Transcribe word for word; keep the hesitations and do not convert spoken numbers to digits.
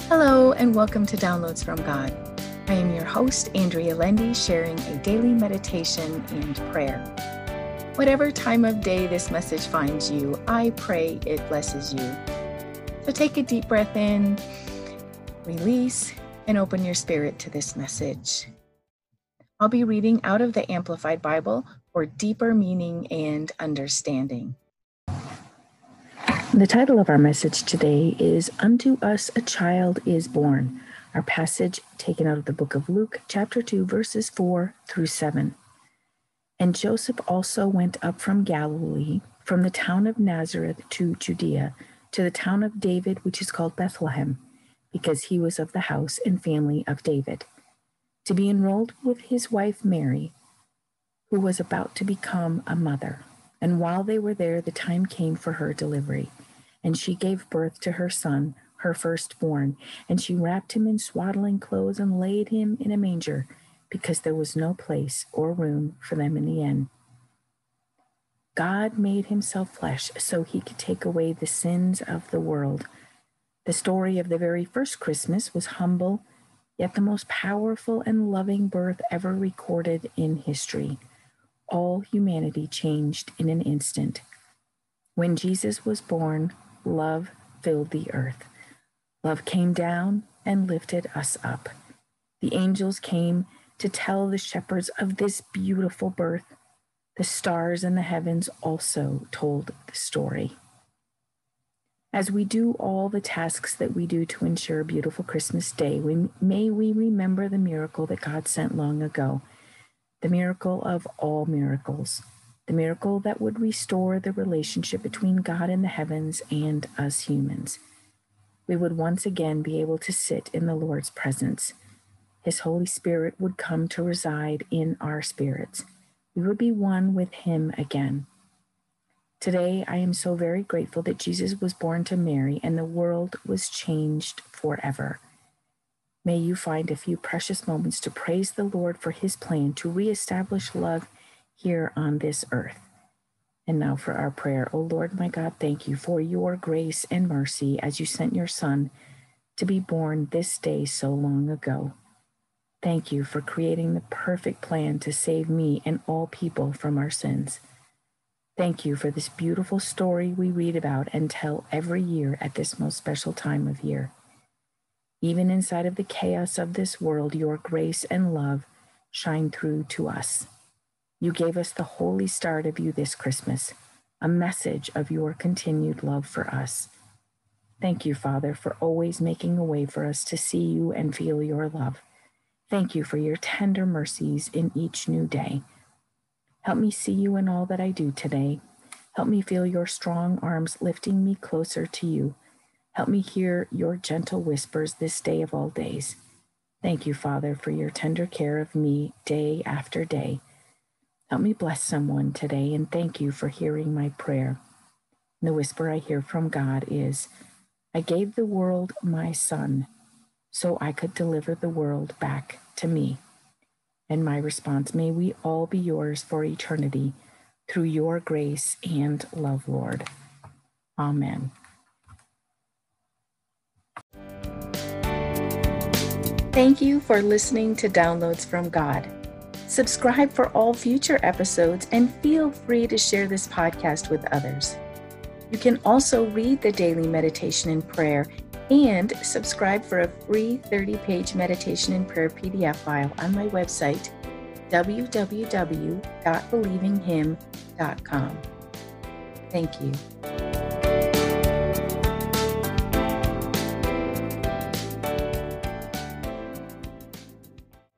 Hello and welcome to Downloads from God. I am your host, Andrea Lendy, sharing a daily meditation and prayer. Whatever time of day this message finds you, I pray it blesses you. So take a deep breath in, release, and open your spirit to this message. I'll be reading out of the Amplified Bible for deeper meaning and understanding. The title of our message today is Unto Us a Child is Born. Our passage taken out of the book of Luke, chapter two, verses four through seven. And Joseph also went up from Galilee, from the town of Nazareth to Judea, to the town of David, which is called Bethlehem, because he was of the house and family of David, to be enrolled with his wife Mary, who was about to become a mother. And while they were there, the time came for her delivery. And she gave birth to her son, her firstborn. And she wrapped him in swaddling clothes and laid him in a manger, because there was no place or room for them in the inn. God made himself flesh so he could take away the sins of the world. The story of the very first Christmas was humble, yet the most powerful and loving birth ever recorded in history. All humanity changed in an instant. When Jesus was born, love filled the earth. Love came down and lifted us up. The angels came to tell the shepherds of this beautiful birth. The stars in the heavens also told the story. As we do all the tasks that we do to ensure a beautiful Christmas day, we, may we remember the miracle that God sent long ago. The miracle of all miracles, the miracle that would restore the relationship between God in the heavens and us humans. We would once again be able to sit in the Lord's presence. His Holy Spirit would come to reside in our spirits. We would be one with him again. Today, I am so very grateful that Jesus was born to Mary and the world was changed forever. May you find a few precious moments to praise the Lord for his plan to reestablish love here on this earth. And now for our prayer. O Lord, my God, thank you for your grace and mercy as you sent your Son to be born this day so long ago. Thank you for creating the perfect plan to save me and all people from our sins. Thank you for this beautiful story we read about and tell every year at this most special time of year. Even inside of the chaos of this world, your grace and love shine through to us. You gave us the holy start of you this Christmas, a message of your continued love for us. Thank you, Father, for always making a way for us to see you and feel your love. Thank you for your tender mercies in each new day. Help me see you in all that I do today. Help me feel your strong arms lifting me closer to you. Help me hear your gentle whispers this day of all days. Thank you, Father, for your tender care of me day after day. Help me bless someone today, and thank you for hearing my prayer. The whisper I hear from God is, I gave the world my Son so I could deliver the world back to me. And my response, may we all be yours for eternity through your grace and love, Lord. Amen. Thank you for listening to Downloads from God. Subscribe for all future episodes and feel free to share this podcast with others. You can also read the daily meditation and prayer and subscribe for a free thirty-page meditation and prayer P D F file on my website, w w w dot believing him dot com. Thank you.